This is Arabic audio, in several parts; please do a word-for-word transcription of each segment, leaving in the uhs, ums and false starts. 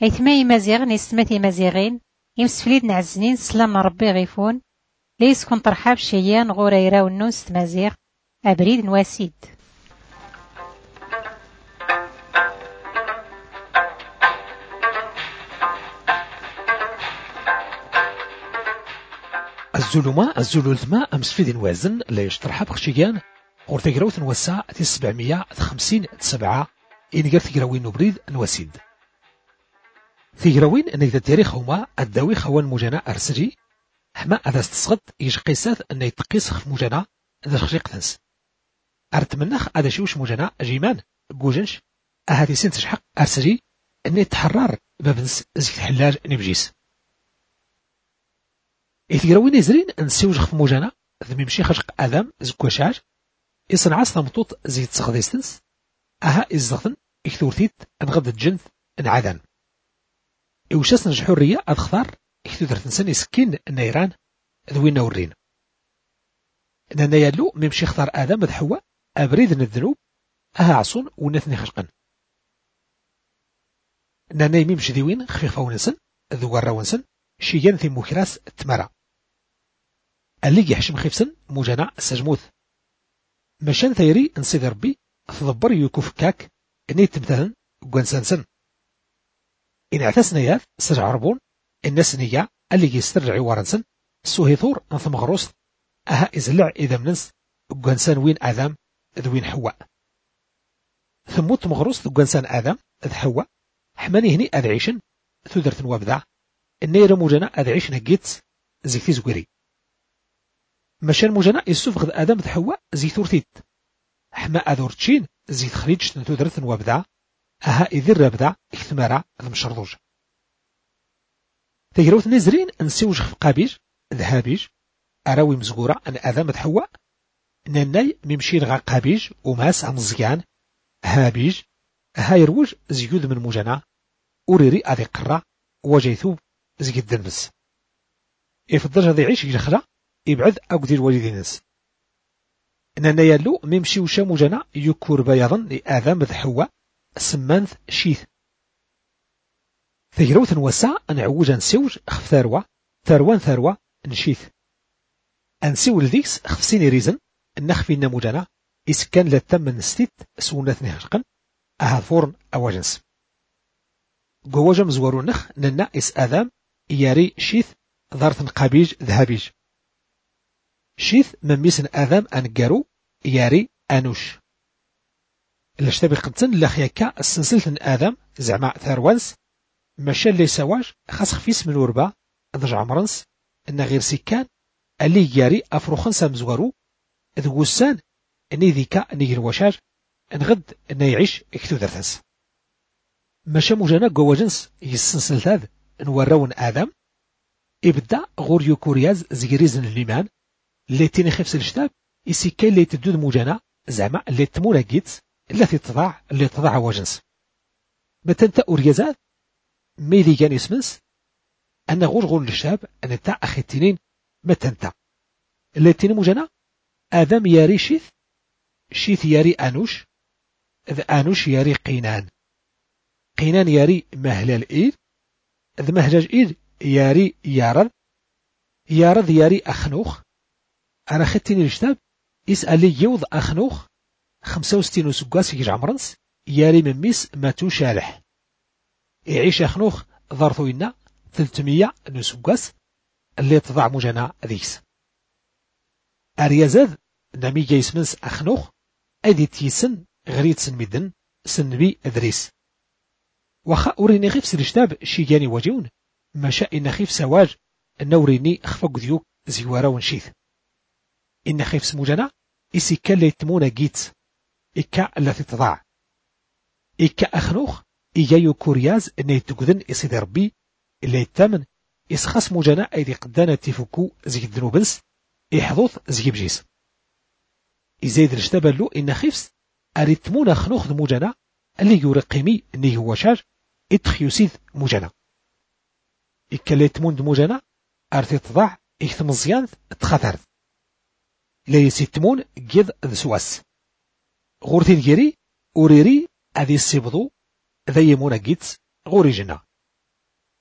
أيثما مازيغ نستماتي مازيغين يمسفليد نعزنين سلام ربي غيفون ليس كون طرحاب شيان غوريرا ونوس مازيغ أبريد نواسيد. الزلمة الزلولتما أمسفيد وازن لا يشترحاب خشيان غور تقراوث نوسع تي سبعمية خمسين سبعة إن قرت تقراوين نبريد نواسيد تقراوين أن إذا تاريخ هما الداوي خوان مجانا أرسجي حما أذا استسقط يشقيسات أن يتقيس خف مجانا ذا خشيق ثنس أرتمنخ أذا شوش مجانا جيمان قوجنش أهاتي سين تشحق أرسجي أن يتحرر بابنس زيك الحلاج نبجيس إتقراوين يزرين أن سيوج خف مجانا ذا ميمشي خشق أذام زكوشاج يصنعاس تمطوط زي تسغديستنس أها إزغثن إكثورتيت أنغد الجنث انعذان إوشاس نجح حرية أدخثار إكثور تنسان يسكين النيران ذوين نورين نانا يالو ميمشي اختار آدم ذحوة أبريد الذنوب أها عصون ونثني خشقا نانا يميمشي ذوين خفيفة ونسن ذوار ونسن شيان في مكراس التمرة اللي يحشم خفسن مجانا السجموث مشان ثيري نصيد ربي تضبر يكوف كاك إني تمثلا قوانسانسن إن اعتسنا ياث سرع عربون الناس نيا اللي يسترجع وارنسن سوهيثور نثم غروس أها إزلع إذا مننس قوانسان وين آدم ذوين حواء ثموت مغروس قوانسان آدم ذ حواء حماني هني أذعيشن ثودرت وابدع النير موجنا أذعيشن هجيت زيكتي زقري مشان موجنا يسوفغ آدم ذ حواء زي ثورتيت حما أذورتشين زي تخريج ثودرت وابدع أها إذر رابدع اكتمارا المشردوج تجروت نزرين نسيوج في قابيج ذهابيج أراوي مزقورة أن آدم ذ حواء نناي ممشين غا قابيج وماس عن زيان هابيج هايروج زيود من مجانا أوريري أذي قرى وجيثوب زيد دنبس يفضل هذا يعيش يجخلا يبعد أقدر والدينس نانا يالو ممشي وشا مجانا يكور بياضا لآدم ذ حواء سمانث شيث تجروت نوسع أن عوجا نسيوج خف ثروة ثروان ثروة نشيث أنسيو لذيكس خفسيني ريزن النخفي النموجانا إسكان لتم نستيت سونثني هشقا أها فورن أواجنس قواجم زوارو نخ ننا إس آذام إياري شيث ضارث قابيج ذهبيج شيث مميسن آذام أنقارو إياري أنوش الاشتبه قدسن لخيكا السنسلة آذام زعماء ثروانس مشان لي سواج خاص خفيس من وربا ضج عمرنس إن غير سكان اللي ياري أفروخن سامزوارو ذوسان إني ذيكا نيجر وشاج نغد إنه يعيش اكتو درثنس مشا مجانا قوة جنس يسنسل ثاذ نوراون آدم إبدا غور يوكورياز زيريزن الليمان اللي تيني خفس الشتاب يسيكي اللي تدود مجانا زعما اللي تمونا جيت التي تضاع اللي تضاع وجنس متنتا أوريازات ميلي كان يسمنس أن غور غور الشاب أن تاع أخي التنين متنتا اللي تيني مجانا آدم ياري شيث شيث ياري أنوش ذ أنوش ياري قينان قينان ياري مهلال إيد ذ مهجاج إيد ياري يارض يارض ياري أخنوخ أنا خدتني الكتاب يسأل لي يوض أخنوخ خمسة وستين وسقاس يجي عمرنس ياري من ميس ماتو شالح يعيش أخنوخ ظرثو إنا ثلثمية نسقاس اللي تضع مجانا ذيس أريازاذ نامي جيسمنس أخنوخ أدي تيسن غريد سن مدن سنبي أدريس وخا أوريني غيف سلشتاب شيجاني وجيون ما شاء إن خيف سواج نوريني أخفق ديوك زيوارا ونشيث إن خيف سموجانا إسي كاللي تمونا جيت إكا التي تضاع إكا أخنوخ إيجايو كورياز إني تقذن إسي دربي اللي يتامن إسخاس موجانا أيدي قدانا تيفوكو زي الدنوبنس إحضوث زي بجيس إزايد الاشتبالو إن خيفس أريتمونا خنوخ موجانا اللي يورقيمي إني هو شاج إتخيوسيد موجانا إكا اللي يتمون موجانا أرتي تضاع إكثم الزيان تخاثر لا يسيتمون جذ ذسواس غورتي ديري أوريري أذي السيبضو ذا يمونا جيتس غوري جنا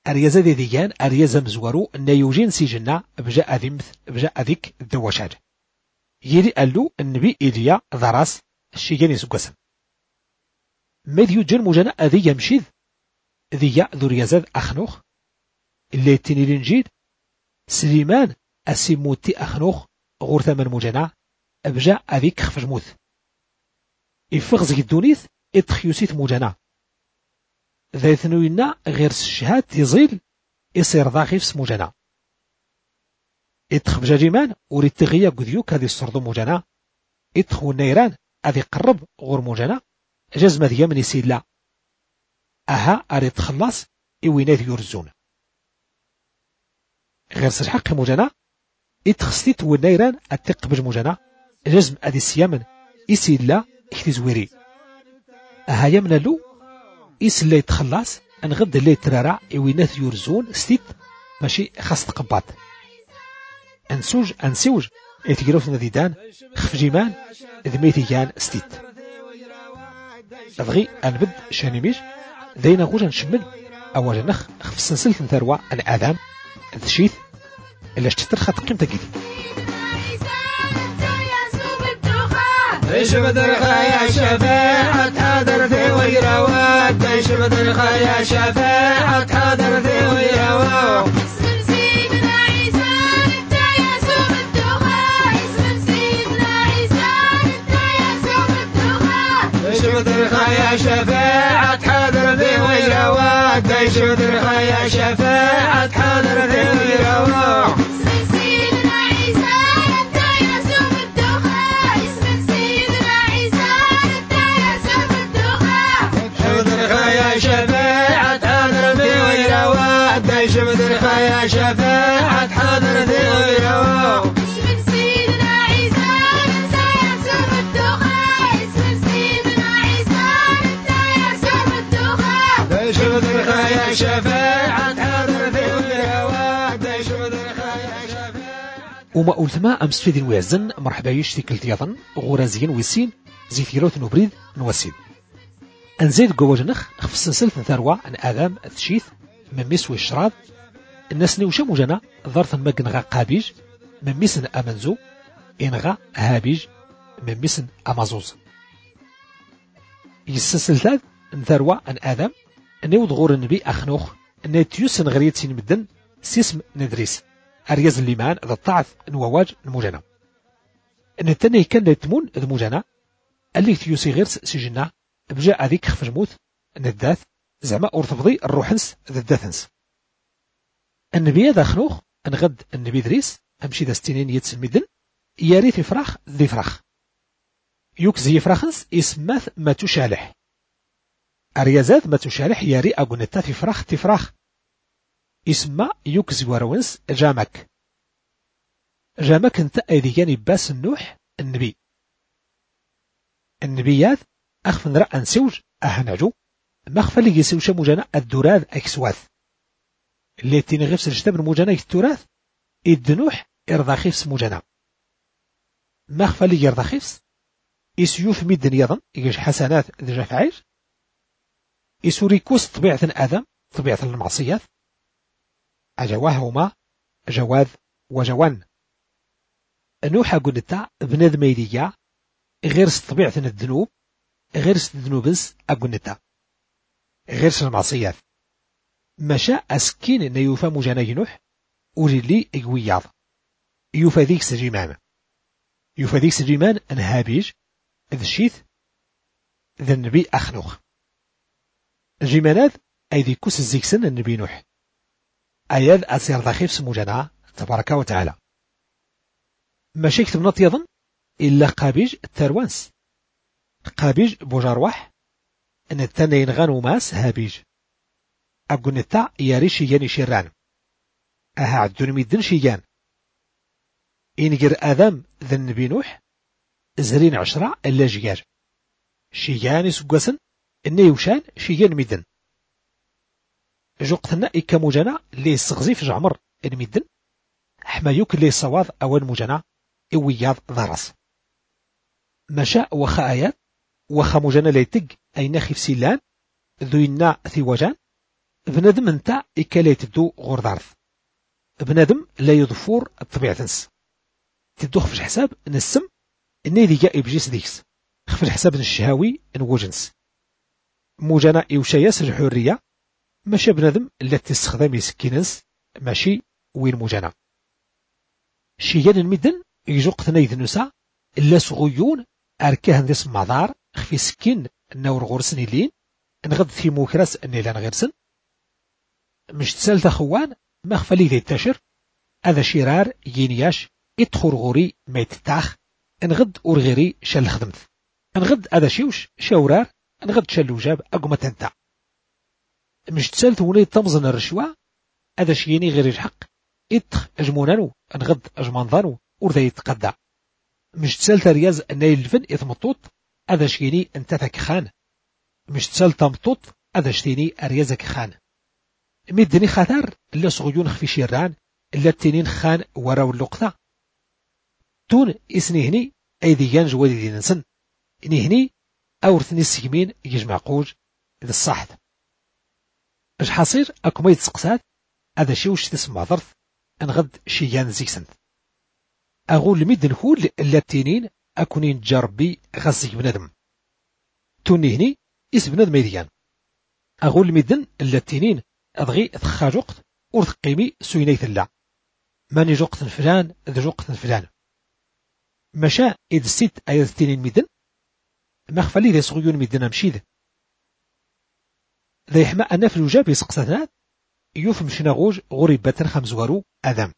أريزة ذي ديان أريزة مزورو أن يوجين سيجنا بجاء ذمث بجاء ذيك الدواشاج يري قالو النبي إليا ذراس الشيجان يسقسم مذيو جن مجانا أذي يمشيذ ذي ذو ريازاد أخنوخ اللي تنيرين جيد سليمان أسيموتي أخنوخ غور ثمن مجانا أبجاء أذيك خفج موث إفغز الدونيث إتخيوسيت مجانا ذا ثنوينا غير الشهاد تزيل يصير ضاغيف سموجانا إتخ بجاجيمان وريد تغيا قذيوك هذه الصردو موجانا إتخو النيران هذه قرب غور موجانا جزمة ذي من يسيد لا أها أريد تخلص إوينات يرزون غير سجحق موجانا إتخستيت والنيران أتق بجموجانا جزم أدي السيامن يسيد لا اختزويري أها يمن له إس اللي يتخلص أنغد اللي يترارع إوينات يرزون ستيت ماشي خاص تقبات أنسوج أنسوج إتجروف نذيدان خفجيمان ذميتيان ستيت أبغي أنبد شانيميش ذينا غوجا نشمل أولا نخ خف سلسلة ثروة الآذام الشيث اللي اشتترخت قيمة جديد ايش بدرخا يا شفاعة حاضر في ويروات ايش بدرخا يا شفاعة حاضر في ويروات اسم سيدنا عيسى انت يا سوق الدخان اسم سيدنا عيسى انت يا سوق الدخان ايش بدرخا يا شفاعة حاضر في ويروات ايش بدرخا يا شفاعة حاضر في ويروات اسم سيدنا عيسى انت يا سوق الدخان اسم سيدنا عيسى انت يا سوق الدخان بدرخا يا شفاعة حاضر في ويروات ايش بدرخا يا شفاعة حاضر في ويروات اسم سيدنا عيسى انت يا سوق الدخان اسم سيدنا عيسى انت يا سوق الدخان ايش بدرخا يا شفاعة حاضر في ويروات ايش بدرخا يا شفاعة وما أولتما أمس في ذي ويزن مرحبا يشتي كلتياضا غورازيين ويسين زيثيروت نبريد نوسين أنزيد قواجنخ خف سلسلة ثروة عن آذام التشيث من ميس والشراب الناس نوشا مجانا ظرثا مجنغا قابيج من ميسن أمنزو إنغا هابيج من ميسن أمازوز يسلسل ثروة عن آذام نيود غور النبي أخنوخ نتيوسن غريت سين مدن سيسم ندريس أرياز الليمان ذا الطعث نواواج المجانا نتني كان يتمون ذا مجانا اللي تيوسي غير سجنا بجاء ذيك خف جموث نداث زعما أرتفضي الروحنس ذا الداثنس النبي هذا خنوخ انغد النبي دريس أمشي ذا ستينين يتسل مدن ياري في فراخ ذي فراخ يوكزي فراخنس اسماث ما تشالح أريازات ما تشالح ياري أقنتا في فراخ تفراخ اسم يوكزي ورونس جامك جامك انت ايديان باس النوح النبي النبيات أخف نرى أنسوج أهنجو مخفى اللي يسوش مجانا الدراذ أكسواث اللي تنغفس الجتاب مجانا التراث الدنوح إرضاخيفس مجانا مخفى اللي يرضاخيفس يسيوف ميدن يضن يجيش حسنات ذي جفعيش يسوريكوس طبيعة آدم طبيعة المعصيات أجواهما جواذ وجوان نوح قلتا بناد ميديا غير طبيعة الذنوب غير الذنوبس أقنتا غير المعصيات مشى أسكين إن يوفى مجانا ينوح ولي إقوياض يوفى ذيك سجيمان يوفى ذيك سجيمان أنهابيج ذا الشيث ذا النبي أخنوخ جيمانات أي ذي كوس الزيكسن النبي نوح أياد أسير ضخيف سموجانا تبارك وتعالى ما شكت بنط يظن إلا قابيج التروانس قابيج بوجارواح أن التنين غانو ماس هابيج أقول نتا ياري شيان شيران أها عدون ميدن شيان إنجر آدم ذا النبي نوح زرين عشرة إلا جياج شيان سقسن إني يوشان شيان ميدن جوقتنا إكا مجانا لي سغزيف جعمر الميدن حمايوك لي صواض أول مجانا إوياض ضرس مشاء وخا آيات وخا مجانا ليتق أي نخف سيلان ذوينا ثيوجان بنادم انت إكالي تدو غور دارث بنادم لا يضفور الطبيعة تنس تدوخ في الحساب نسم إني ذي جاء بجيس ديكس في الحساب الشهاوي نوجنس موجانا إوشاياس الحرية ماشي بنادم اللي تستخدم يسكينس ماشي وين موجانا شيان المدن يجوق ثنايد نسا إلا صغيون أركاهن ديس مدار خفي سكين النور غورسن لين نغد في موكراس اني لان غيرسن مش تسالت اخوان ما خفلي ذي التاشر هذا شرار ينياش ادخل غوري ما يتتاخ نغد أورغيري شال خدمت نغد هذا شيوش شاورار نغد شالو جاب أقوم تنتع مش تسالت ولي تمزن الرشوة هذا شيني غير الحق ادخ أجمونانو نغد أجمانضانو ورذا يتقدع مش تسالت رياز أني الفن إثمطوط هذا شيني انت تكخان مش تسال تمطوط هذا شتيني أريازك خان مدني خطر إلا صغيون خفي شيران إلا التنين خان وراو اللقطة تون إسنهني أيديان جوالي دي ننسن إنهني أورثني السجمين يجمع قوج إذا الصحد اش حصير أكو ما يتسقسات هذا شي وش تسمع ظرف أنغد شيان زيكسن أقول مدن هول إلا التنين أكونين جاربي غزيك بندم توني إس بنادم ميديان أقول مدن اللاتينين أضغي ثخاج وقت ورثقيمي سويني ثلا ماني جوقت فلان ذا جوقت فلان مشا إذ ست أيض تنين مدن ما خفالي ذي صغيون مدن أمشيد ذا يحمى أنا في الوجاب يسقساتنا يوف مشنا غوج غريبة خمزوارو أذام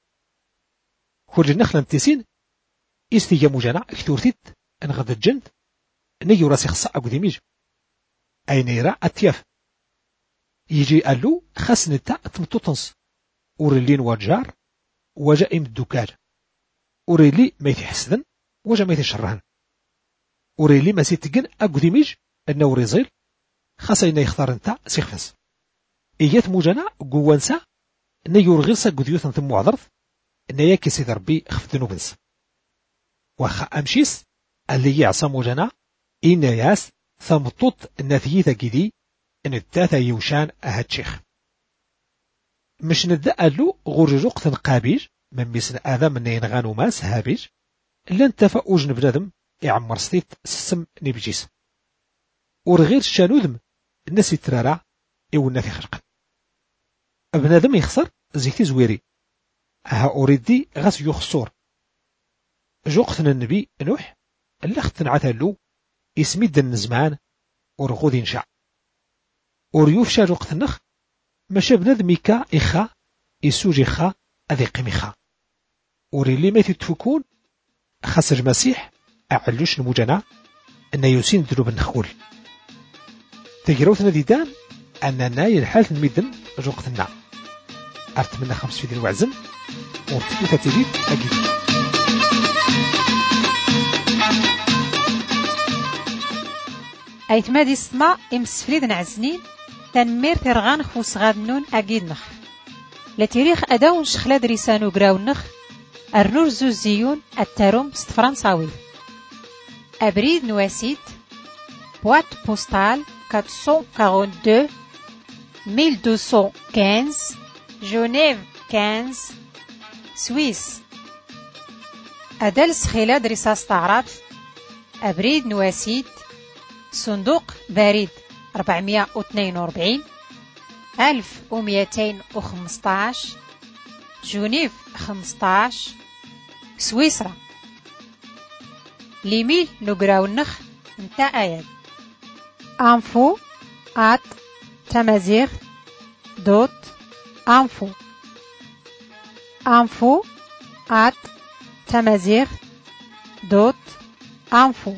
خرج نخلا نتسين إستيجا مجانا اكتورتيت أنغد الجند نيو راسي خصا أقو ديميج أين يرى أتياف يجي قالو خاص نتا تمطوطنس وريلين وجار وجا إم الدكاج وريلي ما يتحسدن وجا ما يتشرهن وريلي ما سيتقن أقو ديميج أنه ريزيل خاص إنا يختار نتا سيخفنس إيات موجانا قوانسا نيو رغيصا أقو ديوثن ثم عضرث إنا ياكي سيد ربي خفت نوبنس وخا أمشيس اللي يعصى موجانا إنا ياس ثمطوط النثيثة جدي إن التاثة يوشان أهد شيخ مش ندأ له غرجوق قابيج من مثل آذا من ينغانو ماس هابيج لن تفأوج نبنادم يعمر ستيت سسم نبجيس ورغير الشانوذم الناس يترارع إو الناثي خرق بنادم يخسر زيكتي زويري أها أوريدي غاس يخسور جوقتنا النبي نوح اللي اختن عثلو يسميد النزمان ورغوذ ينشع وريوف شاج وقت النخ ماشا بنادم يكا إخا يسوج إخا أذيق ميخا وريلي ما تتفكون خسر المسيح أعلوش المجانا أن يسين دروب النخول تجروتنا ديدان أننا ينحال المدن جوقتنا أرت منا خمس فيدين وعزم ورتبو تتجيب أجيب أيتمادي السماء إمسفريد نعزنين تنمير ترغان خوص غاد نون أجيد نخ لتاريخ أداون شخلاد ريسانو قراو نخ الرور زوزيون التاروم ست فرنساوي أبريد نواسيت بوات بوستال أربعمائة واثنين وأربعين ألف ومئتين وخمسة جنيف خمسة سويس أدال سخيلاد ريساس تعرف أبريد نواسيت صندوق بريد أربعمائة واثنين وأربعين ألف ومئتين وخمسة عشر جنيف خمسة عشر سويسرا ليميل نقراو النخ نتا آيات انفو آت تمازيغ دوت انفو انفو آت تمازيغ دوت انفو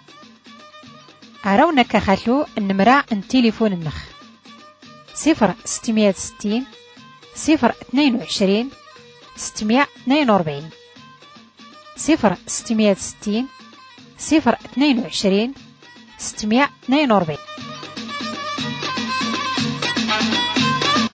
أراونك خلو النمرة التليفون النخ صفر ستمائة وستين صفر اثنين وعشرين ستمائة واثنين وأربعين صفر ستمائة وستين صفر اثنين وعشرين ستمائة واثنين وأربعين.